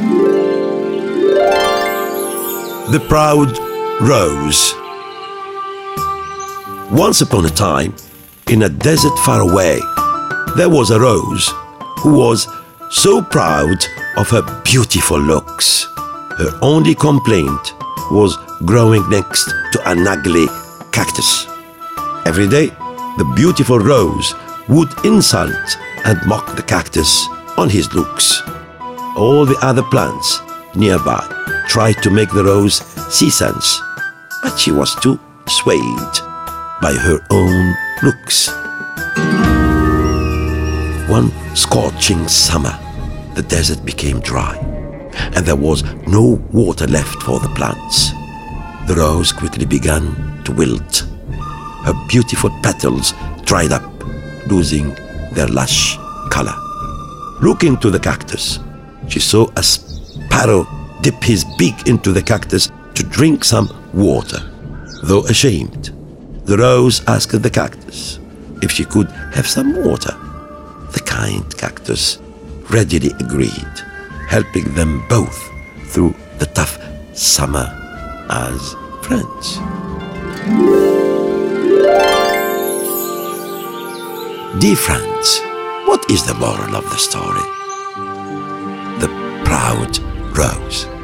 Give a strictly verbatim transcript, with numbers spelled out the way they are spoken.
The Proud Rose. Once upon a time, in a desert far away, there was a rose who was so proud of her beautiful looks. Her only complaint was growing next to an ugly cactus. Every day, the beautiful rose would insult and mock the cactus on his looks. All the other plants nearby tried to make the rose see sense, but she was too swayed by her own looks. One scorching summer, the desert became dry, and there was no water left for the plants. The rose quickly began to wilt. Her beautiful petals dried up, losing their lush color. Looking to the cactus, she saw a sparrow dip his beak into the cactus to drink some water. Though ashamed, the rose asked the cactus if she could have some water. The kind cactus readily agreed, helping them both through the tough summer as friends. Dear friends, what is the moral of the story? The Proud Rose.